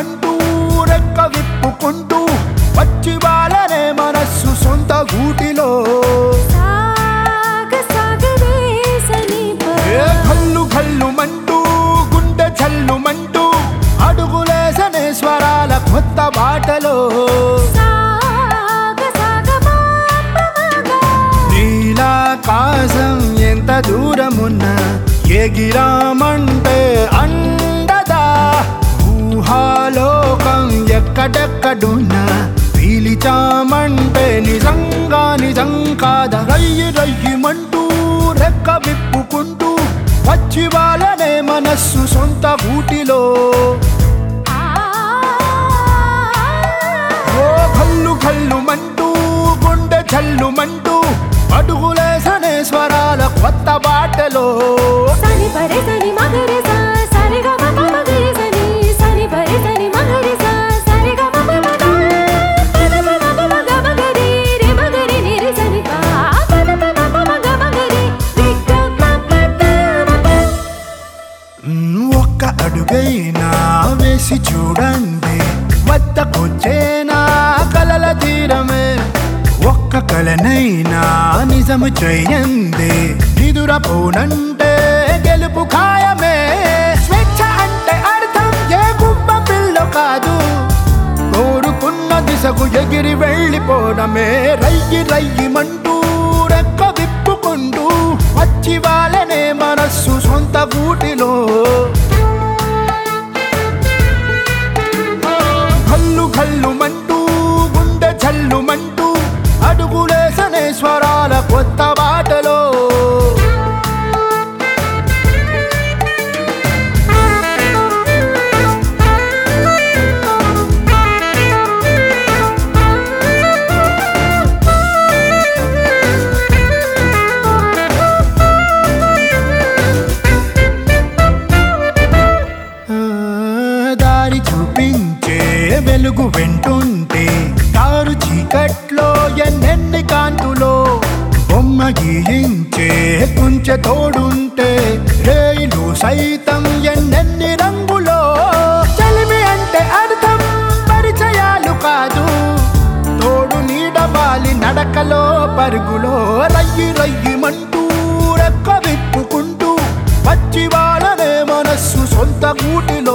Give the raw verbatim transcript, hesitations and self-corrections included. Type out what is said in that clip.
మంటూ రెక్క విప్పుకుంటూ వచ్చి వాళ్ళనే మనస్సు సొంత గూటిలో కళ్ళు కళ్ళు మంటూ గుండె చల్లు మంటూ అడుగులేసనే స్వరాల కొత్త బాటలో నీలాకాశం ఎంత దూరమున్నా ఎగిరామంటే అండదా ఊహాలోకం ఎక్కడెక్కడున్నా పీలిచామంటే నిజంగా నిజం కాదా రయ్యి రయ్యిమంటూ రెక్క విప్పుకుంటూ వచ్చి వాళ్ళనే మనస్సు సొంత గూటిలో ఓ కళ్ళు కళ్ళు మంటూ గుండె చల్లు మంటూ అడుగులేసనే స్వరాల కొత్త బాటలో సని పరే సని మగరే సా సరి గ మ ప మగరే సని సని పరే సని మగరే సా సరి గ మ ప మ గ పద ప మ ప మ గ మగరే రే మగరే ని రే సని ప పద ప మ ప మ గ మగరే రే గ మ ప ద మ ప ఒక్క అడుగైనా వేసి చూడండి వద్దకొచ్చేనా కలల తీరమే ఒక్క కలనైనా నిజము చెయ్యండి నిదురపోనంటే గెలుపు ఖాయమే స్వేచ్ఛ అంటే అర్థం ఏ గుబ్బ పిల్ల కాదు కోరుకున్న దిశకు ఎగిరి వెళ్ళిపోవడమే రయ్యి రయ్యిమంటూ రెక్క విప్పుకుంటూ వచ్చి వాళ్ళనే మనస్సు సొంత గూటిలో కళ్ళు కళ్ళు మంటూ గుండె చల్లు మంటూ అడుగులేసనే స్వరాల కొత్త బాటలో దారి చూపించే వెలుగు వెంటుంటే దారు చీకట్లో ఎన్నెన్ని కాంతులో బొమ్మ గీయించే కుంచె తోడుంటే రేయిలు సైతం ఎన్నెన్ని రంగులో చలిమి అంటే అర్థం పరిచయాలు కాదు తోడు నీడవాలి నడకలో పరుగులో రయ్యి రయ్యిమంటూ రెక్క విప్పుకుంటూ వచ్చి వాళ్ళనే మనస్సు సొంత గూటిలో